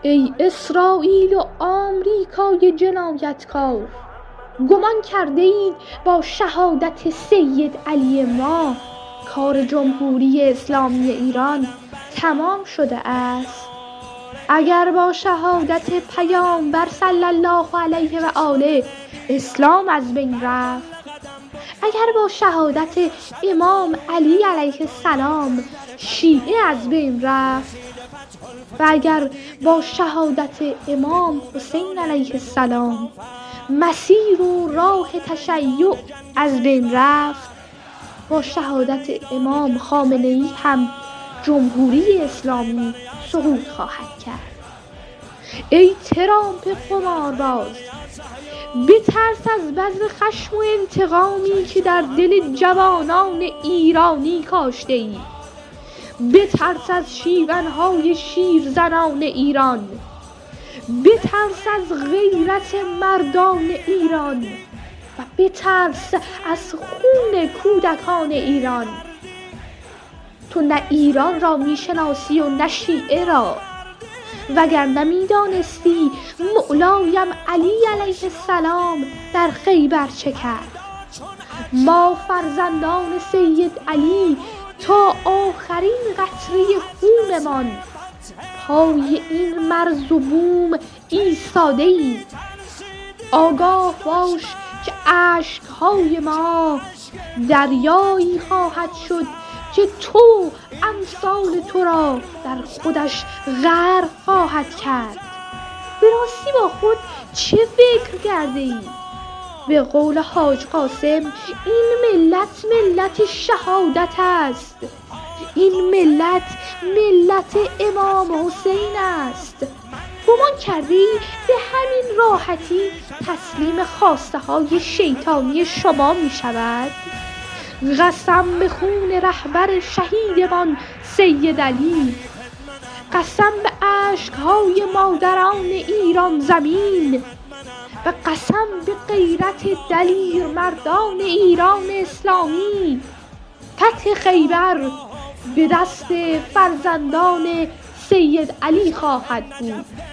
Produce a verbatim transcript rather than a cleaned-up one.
ای اسرائیل و آمریکای جنایتکار، گمان کرده اید با شهادت سید علی ما کار جمهوری اسلامی ایران تمام شده است؟ اگر با شهادت پیامبر صلی الله علیه و آله اسلام از بین رفت، اگر با شهادت امام علی علیه السلام شیعه از بین رفت و اگر با شهادت امام حسین علیه السلام مسیر و راه تشیع از بین رفت، با شهادت امام خامنه ای هم جمهوری اسلامی سقوط خواهد کرد. ای ترامپ قمارباز، بترس از بذر خشم و انتقامی که در دل جوانان ایرانی کاشته ای. بترس از شیونهای شیرزنان ایران، بترس از غیرت مردان ایران و بترس از خون کودکان ایران. تو نه ایران را میشناسی و نه شیعه را، وگر نمیدانستی مولایم علی علیه السلام در خیبر چه کرد. ما فرزندان سید علی تا آخرین قطره خونمان پای این مرز و بوم ایستاده ایم. آگاه باش که اشکهای ما دریایی خواهد شد که تو امثال تو را در خودش غرق خواهد کرد. به راستی با خود چه فکر کرده ای؟ به قول حاج قاسم این ملت ملت شهادت است. این ملت ملت امام حسین است. گمان کرده ای به همین راحتی تسلیم خواسته های شیطانی شما می شود؟ قسم به خون رهبر شهیدمان سید علی، قسم به اشکهای مادران ایران زمین و قسم به غیرت دلیر مردان ایران اسلامی، فتح خیبر به دست فرزندان سید علی خواهد بود.